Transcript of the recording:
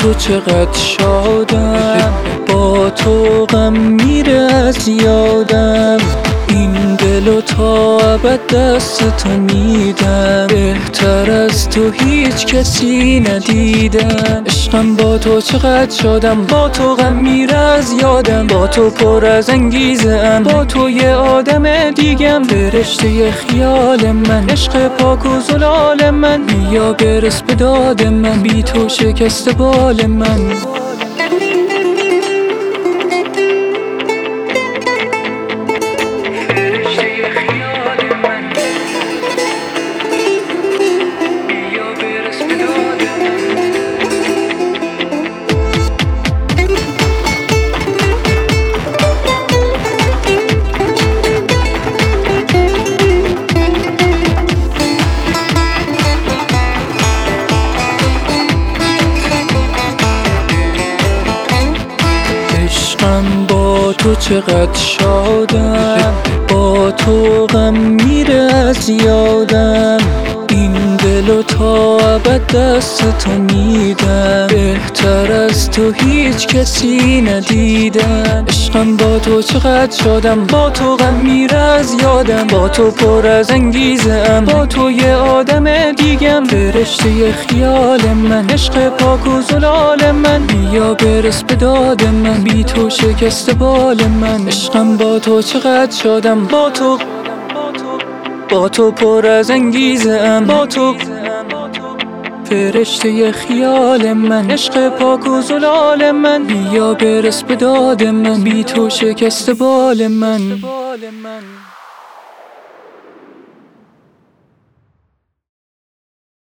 تو چقدر شادم، با تو غم میره از یادم. این دلو تا ابد دست تو میدم، بهتر از تو هیچ کسی ندیدم. عشقم با تو چقدر شادم، با تو غم میره از یادم. با تو پر از انگیزم، با تو یه آدم دیگم. فرشته خیال من، عشق پاک و زلال من. بیا برس به داد من، بی تو شکست بال من. عشقم با تو چقدر شادم، با تو غم میره از یادم. این دلو تا ابد دست تو میدم، بهتر از تو هیچ کسی ندیدم. عشقم با تو چقدر شادم، با تو غم میره از یادم. با تو پر از انگیزم، با تو یه آدم دیگم. فرشته خیال من، عشق پاک و زلال من. بیا برس به داد من، بی تو شکست بال من. عشقم با تو چقدر شادم، با تو پر از انگیزم. با تو فرشته خیال من، عشق پاک و زلال من. بیا برس به داد من، بی تو شکست بال من.